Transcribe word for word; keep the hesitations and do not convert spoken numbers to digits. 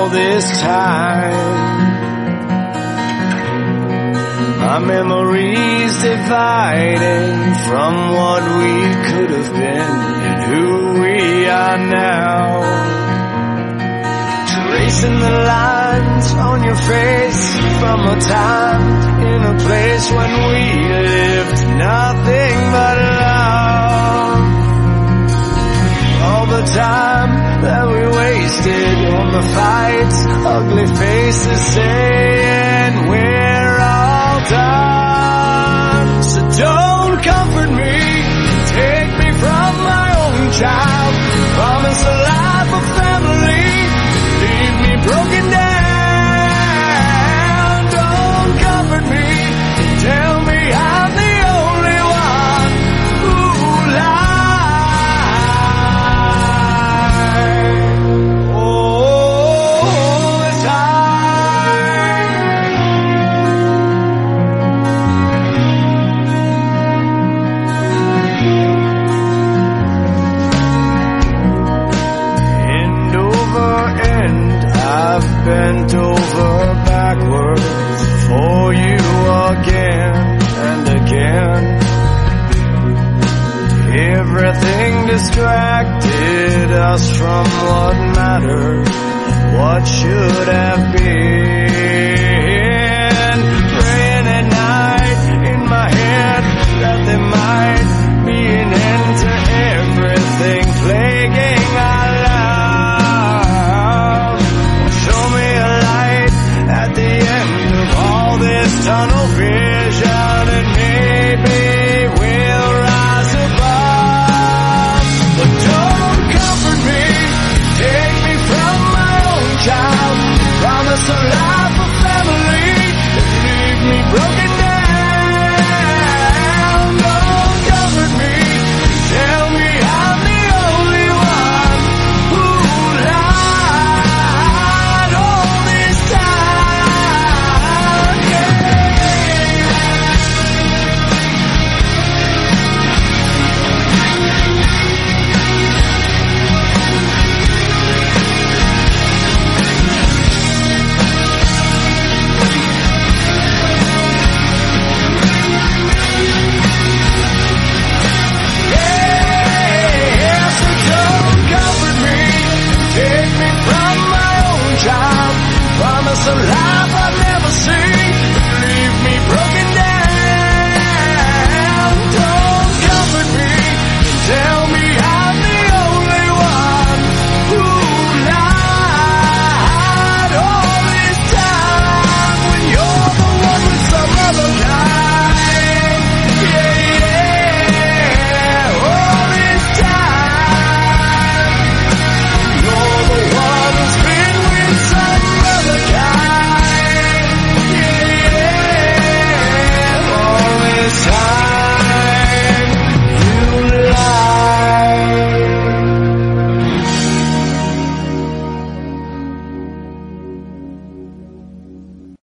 all this time. My memories dividing from what we could have been and who we are now. Tracing the lines on your face from a time in a place when we lived nothing but love. All the time that we wasted on the fights, ugly faces saying we're all done. So don't comfort me, take me from my own child. Promise a life of family, leave me broken down. Don't comfort me, tell me I'm the only one who lied. All the time. End over end, I've bent over backwards for you again and again. Everything distracted us from what mattered, what should have been. Praying at night in my head that there might be an end to everything plaguing our love. Show me a light at the end of all this tunnel vision, and maybe we'll rise above. But don't comfort me, take me from my own child. Promise a life